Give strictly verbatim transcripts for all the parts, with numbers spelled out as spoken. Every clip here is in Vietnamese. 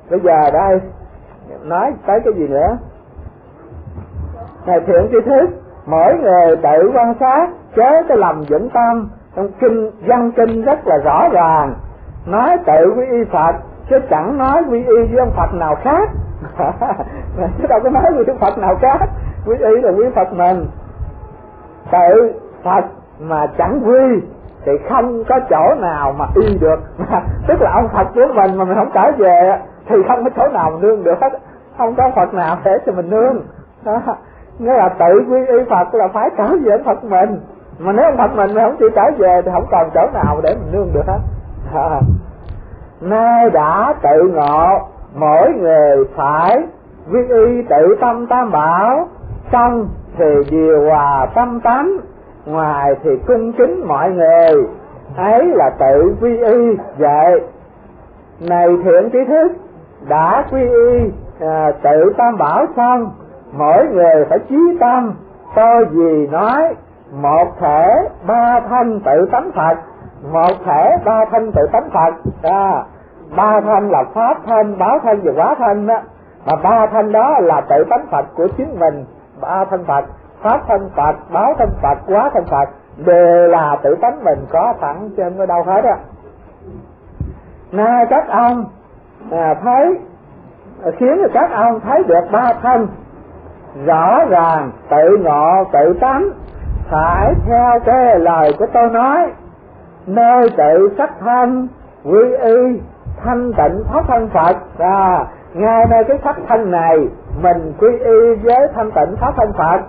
Bây giờ đây nói tới cái gì nữa? Này thiện tri thức, mỗi người tự quan sát chớ cái lầm vững tâm. Trong kinh văn kinh rất là rõ ràng, nói tự quy y Phật chứ chẳng nói quy y với ông Phật nào khác. Chứ đâu có nói quy y Phật nào khác, quy y là quy Phật mình. Tự Phật mà chẳng quy thì không có chỗ nào mà y được. Tức là ông Phật của mình mà mình không trở về thì không có chỗ nào mà nương được hết, không có Phật nào để cho mình nương. Đó. Nghĩa là tự quy y Phật là phải trở về ông Phật mình, mà nếu ông Phật mình mà không chịu trở về thì không còn chỗ nào để mình nương được hết. À. Nay đã tự ngộ, mỗi người phải quy y tự tâm tam bảo, trong thì điều hòa tâm tánh, ngoài thì cung kính mọi người, ấy là tự quy y vậy. Này thiện tri thức, đã quy y à, tự tam bảo xong, mỗi người phải chí tâm, tôi vì nói một thể ba thanh tự tánh Phật, một thể ba thanh tự tánh Phật. À, ba thanh là pháp thanh, báo thanh và hóa thanh đó, mà ba thanh đó là tự tánh Phật của chính mình. Ba thanh Phật, pháp thanh Phật, báo thanh Phật, hóa thanh Phật đều là tự tánh mình có sẵn trên ở đâu hết á. Nay các ông à, thấy khiến cho các ông thấy được ba thanh rõ ràng tự ngộ tự tánh, phải theo cái lời của tôi nói, nơi tự sắc thanh quy y thanh tịnh pháp thân Phật. À, ngay nơi cái sắc thanh này mình quy y với thanh tịnh pháp thân Phật,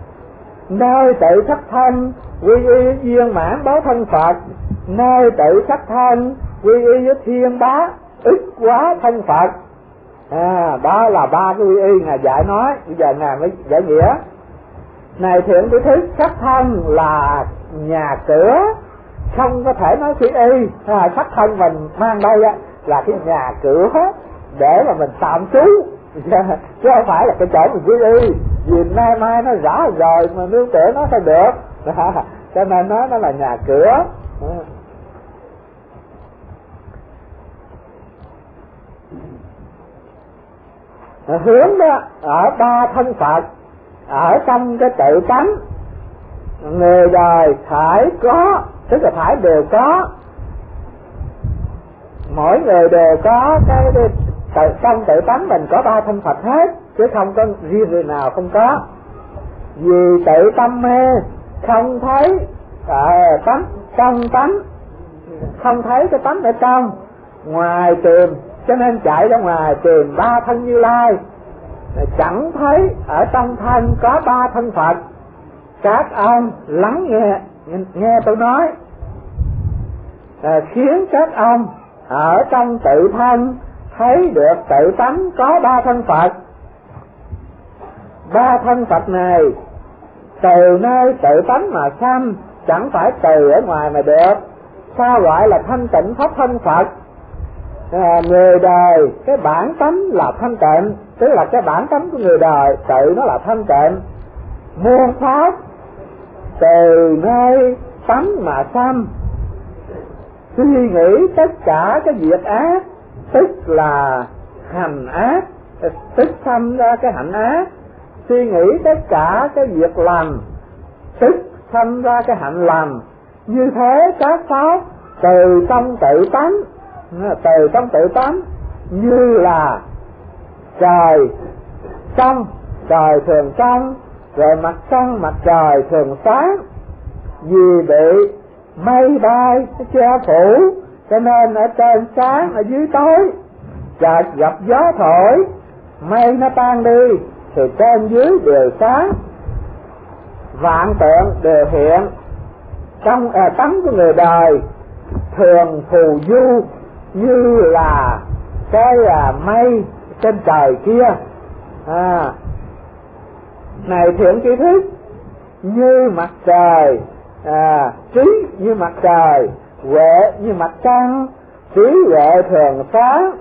nơi tự sắc thanh quy y viên mãn báo thân Phật, nơi tự sắc thanh quy y với thiên bá ức quá thân Phật. À, đó là ba cái quy y Ngài dạy nói, bây giờ Ngài mới giải nghĩa. Này thiện tri thức, sắc thân là nhà cửa, không có thể nói quy y. À, sắc thân mình mang đây á, là cái nhà cửa để mà mình tạm trú, chứ không phải là cái chỗ mình quy y. Vì nay mai nó rõ rồi mà nương tựa nó sao được. À, cho nên nó nó là nhà cửa. À, hướng đó ở ba thân Phật, ở trong cái tự tánh người đời phải có, tức là phải đều có, mỗi người đều có cái, cái tự, trong tự tánh mình có ba thân Phật hết, chứ không có riêng người nào không có. Vì tự tâm mê không thấy à, tánh trong tánh, không thấy cái tánh ở trong, ngoài tìm, cho nên chạy ra ngoài tìm ba thân Như Lai, chẳng thấy ở trong thân có ba thân Phật. Các ông lắng nghe, nghe tôi nói, à, khiến các ông ở trong tự thân thấy được tự tánh có ba thân Phật. Ba thân Phật này từ nơi tự tánh mà sanh, chẳng phải từ ở ngoài mà được. Sao gọi là thanh tịnh pháp thân Phật? À, người đời cái bản tánh là thanh tịnh, tức là cái bản tánh của người đời tự nó là thanh tịnh. Muôn pháp từ nơi tánh mà sanh, suy nghĩ tất cả cái việc ác, tức là hành ác, tức sanh ra cái hạnh ác. Suy nghĩ tất cả cái việc lành, tức sanh ra cái hạnh lành. Như thế các pháp từ trong tự tánh, từ trong tự tánh như là trời trong, trời thường trong, rồi mặt trăng mặt trời thường sáng. Vì bị mây bay che phủ, cho nên ở trên sáng, ở dưới tối. Chợt gặp gió thổi, mây nó tan đi, thì trên dưới đều sáng. Vạn tượng đều hiện trong à, tánh của người đời thường phù du như là cái à, mây trên trời kia. À, này thiện tri thức, như mặt trời, à, trí như mặt trời, huệ như mặt trăng, trí huệ thường sáng.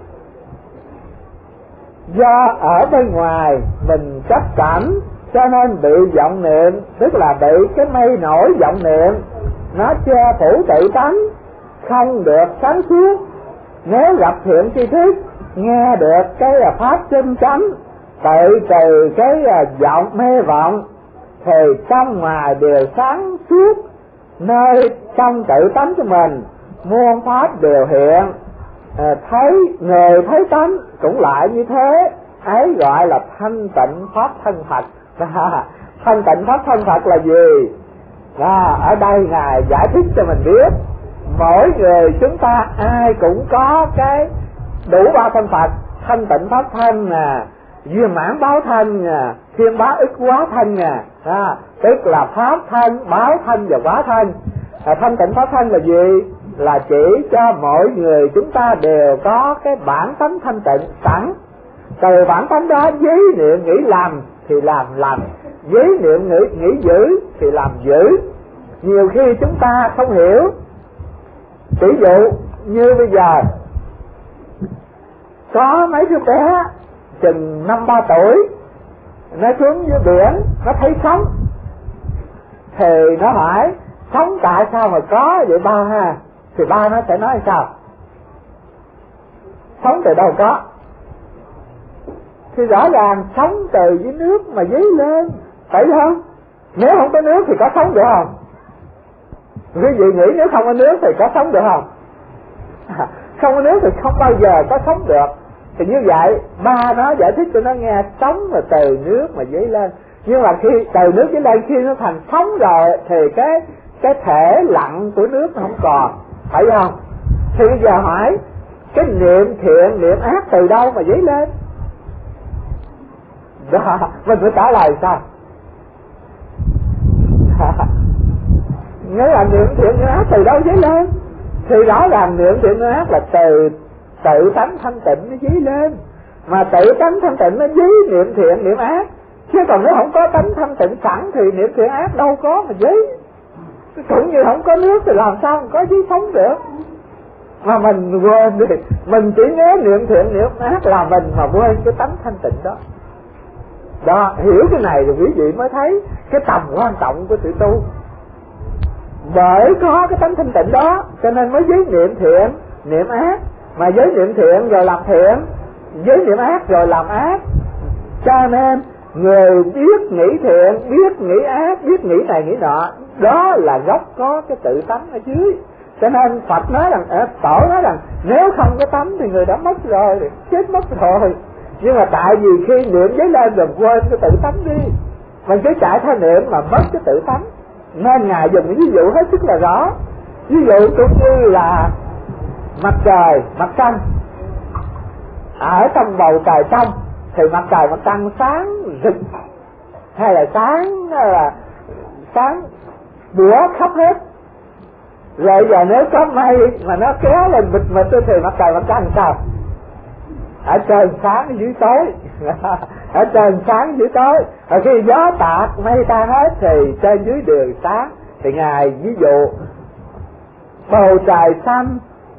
Do ở bên ngoài mình chấp cảnh, cho nên bị vọng niệm, tức là bị cái mây nổi vọng niệm nó che phủ tự tánh, không được sáng suốt. Nếu gặp thiện tri thức nghe được cái pháp chân chánh, tự trừ cái vọng mê vọng, thì trong ngoài đều sáng suốt, nơi trong tự tánh của mình muôn pháp đều hiện. À, thấy người thấy tánh cũng lại như thế, ấy gọi là thanh tịnh pháp thân Phật. Thanh tịnh pháp thân Phật là gì? À, ở đây Ngài giải thích cho mình biết, mỗi người chúng ta ai cũng có cái đủ ba thân Phật: thanh tịnh pháp thân nè, viên mãn báo thân nè, thiên bá ức quá thân nè. À, tức là pháp thân, báo thân và quá thân. À, thanh tịnh pháp thân là gì? Là chỉ cho mỗi người chúng ta đều có cái bản tánh thanh tịnh sẵn. Từ bản tánh đó với niệm nghĩ làm thì làm lành, với niệm nghĩ, nghĩ giữ thì làm giữ. Nhiều khi chúng ta không hiểu. Ví dụ như bây giờ có mấy đứa bé chừng năm ba tuổi, nó xuống dưới biển, nó thấy sóng, thì nó hỏi sóng tại sao mà có vậy ba ha? Thì ba nó sẽ nói sao? Sóng từ đâu có? Thì rõ ràng sóng từ dưới nước mà dấy lên, phải không? Nếu không có nước thì có sóng được không? Quý vị nghĩ nếu không có nước thì có sóng được không? À, không có nước thì không bao giờ có sóng được. Thì như vậy ba nó giải thích cho nó nghe sóng là từ nước mà dấy lên. Nhưng mà khi từ nước dấy lên, khi nó thành sóng rồi thì cái cái thể lặng của nước nó không còn, phải không? Thì bây giờ hỏi cái niệm thiện niệm ác từ đâu mà dấy lên? Đó, mình phải trả lời sao? Nghĩa là niệm thiện niệm ác từ đâu dấy lên? Thì rõ ràng niệm thiện niệm ác là từ tự tánh thanh tịnh nó dấy lên. Mà tự tánh thanh tịnh nó dấy niệm thiện niệm ác. Chứ còn nếu không có tánh thanh tịnh sẵn thì niệm thiện ác đâu có mà dấy. Cũng như không có nước thì làm sao có dấy sống được. Mà mình quên đi, mình chỉ nhớ niệm thiện niệm ác là mình mà quên cái tánh thanh tịnh đó. Đó, hiểu cái này thì quý vị mới thấy cái tầm quan trọng của sự tu. Bởi có cái tánh thanh tịnh đó cho nên mới giới niệm thiện niệm ác. Mà giới niệm thiện rồi làm thiện, giới niệm ác rồi làm ác. Cho nên người biết nghĩ thiện, biết nghĩ ác, biết nghĩ này nghĩ nọ, đó là gốc có cái tự tánh ở dưới. Cho nên Phật nói rằng, à, Tổ nói rằng nếu không có tánh thì người đã mất rồi, chết mất rồi. Nhưng mà tại vì khi niệm giấy lên rồi quên cái tự tánh đi, mình cứ chạy theo niệm mà mất cái tự tánh. Nên Ngài dùng ví dụ hết sức là rõ. Ví dụ cũng như là mặt trời, mặt trăng. Ở trong bầu trời trong thì mặt trời mặt trăng sáng rực, hay là sáng là sáng bủa khắp hết. Rồi giờ nếu có mây mà nó kéo lên bịt mịt thì mặt trời mặt trăng sao? Ở trên sáng dưới tối. Ở trên sáng dưới tối. Và khi gió tạt mây tan hết thì trên dưới đều sáng. Thì Ngài ví dụ bầu trời xanh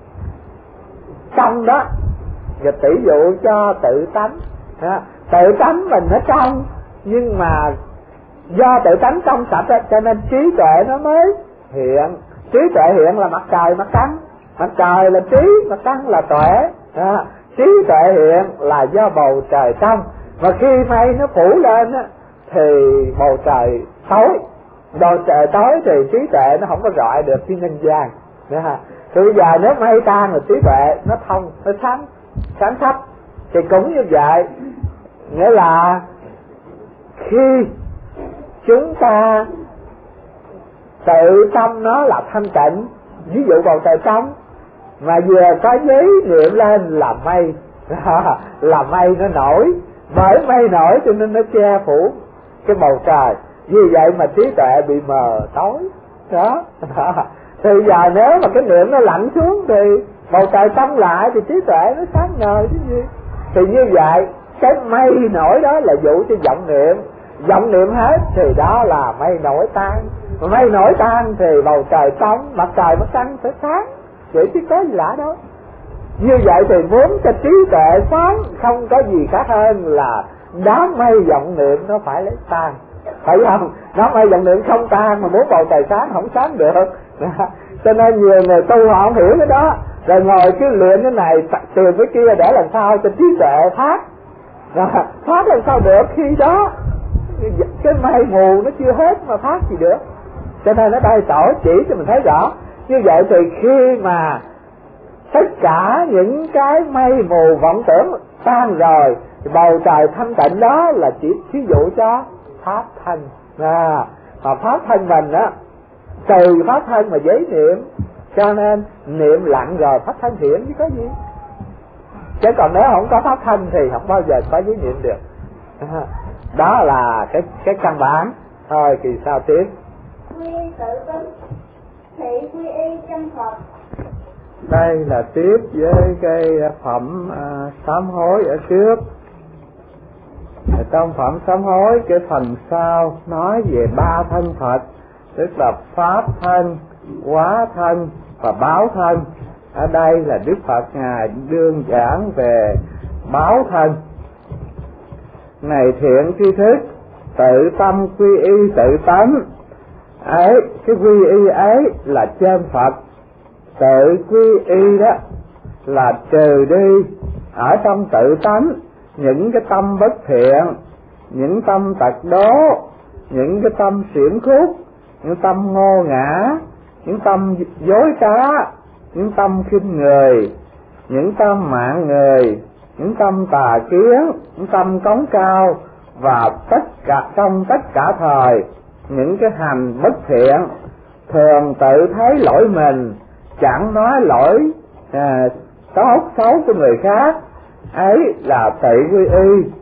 trong đó, và tỷ dụ cho tự tánh. Tự tánh mình nó trong, nhưng mà do tự tánh trong sạch cho nên trí tuệ nó mới hiện. Trí tuệ hiện là mặt trời mặt trăng. Mặt trời là trí, mặt trăng là tuệ. À, trí tuệ hiện là do bầu trời trong. Và khi mây nó phủ lên á, thì bầu trời tối. Bầu trời tối thì trí tuệ nó không có rọi được cái nhân gian. Thì bây giờ nếu mây tan là trí tuệ nó thông, nó sáng, sáng khắp. Thì cũng như vậy. Nghĩa là khi chúng ta tự tâm nó là thanh tịnh, ví dụ bầu trời trong, mà vừa có giấy niệm lên là mây, là mây nó nổi. Bởi mây nổi cho nên nó che phủ cái bầu trời. Vì vậy mà trí tuệ bị mờ tối. Đó. Thì giờ nếu mà cái niệm nó lạnh xuống thì bầu trời trong lại thì trí tuệ nó sáng ngời chứ gì. Thì như vậy cái mây nổi đó là dụ cho vọng niệm. Vọng niệm hết thì đó là mây nổi tan. Mà mây nổi tan thì bầu trời trong, mặt trời mặt trăng sẽ sáng. Vậy chứ có gì lạ đâu. Như vậy thì muốn cho trí tuệ sáng không có gì khác hơn là đám mây vọng niệm nó phải lấy tan, phải không? Đám mây vọng niệm không tan mà muốn bầu trời sáng không sáng được. Cho nên nhiều người tu họ không hiểu cái đó. rồi ngồi cứ luyện cái này tìm cái kia để làm sao cho trí tuệ phát. Rồi phát làm sao được khi đó cái mây mù nó chưa hết mà phát gì được. Cho nên ở đây tổ chỉ cho mình thấy rõ. Như vậy thì khi mà tất cả những cái mây mù vọng tưởng tan rồi, thì bầu trời thanh tịnh đó là chỉ thí dụ cho pháp thân. À, mà pháp thân mình á, từ pháp thân mà giấy niệm, cho nên niệm lặng rồi pháp thân hiện chứ có gì. Chứ còn nếu không có pháp thân thì không bao giờ có giấy niệm được. À, đó là cái cái căn bản. Thôi kỳ sau tiếp. Quy y tự tính, thị quy y chân Phật. Đây là tiếp với cái phẩm à, sám hối ở trước. Trong phẩm sám hối cái phần sau nói về ba thân Phật, tức là pháp thân, hóa thân và báo thân. Ở đây là Đức Phật ngài đương giảng về báo thân. Này thiện tri thức, tự tâm quy y tự tánh ấy, cái quy y ấy là trên Phật. Tự quy y đó là trừ đi ở trong tự tánh những cái tâm bất thiện, những tâm tật đố, những cái tâm xiển khúc, những tâm ngô ngã, những tâm dối trá, những tâm khinh người, những tâm mạng người, những tâm tà kiến, những tâm cống cao, và tất cả trong tất cả thời những cái hành bất thiện, thường tự thấy lỗi mình, chẳng nói lỗi à, tốt xấu của người khác, ấy là tự quy y.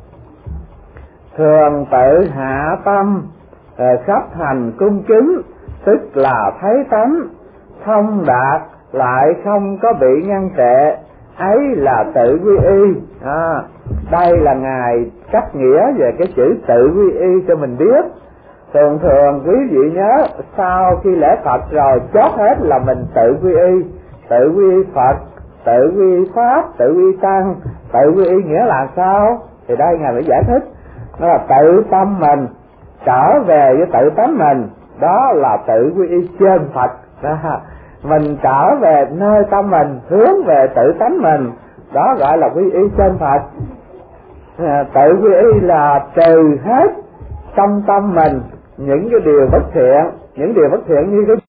Thường tự hạ tâm à, khắp hành cung kính, tức là thấy tánh thông đạt, lại không có bị ngăn trệ, ấy là tự quy y. À, đây là ngài cách nghĩa về cái chữ tự quy y cho mình biết. Thường thường quý vị nhớ, sau khi lễ Phật rồi chót hết là mình tự quy y. Tự quy y Phật, tự quy y Pháp, tự quy y Tăng. Tự quy y nghĩa là sao? Thì đây ngài phải giải thích. Nó là tự tâm mình trở về với tự tánh mình, đó là tự quy y trên Phật. Đó. Mình trở về nơi tâm mình, hướng về tự tánh mình, đó gọi là quy y trên Phật. À, tự quy y là trừ hết trong tâm mình những cái điều bất thiện, những điều bất thiện như cái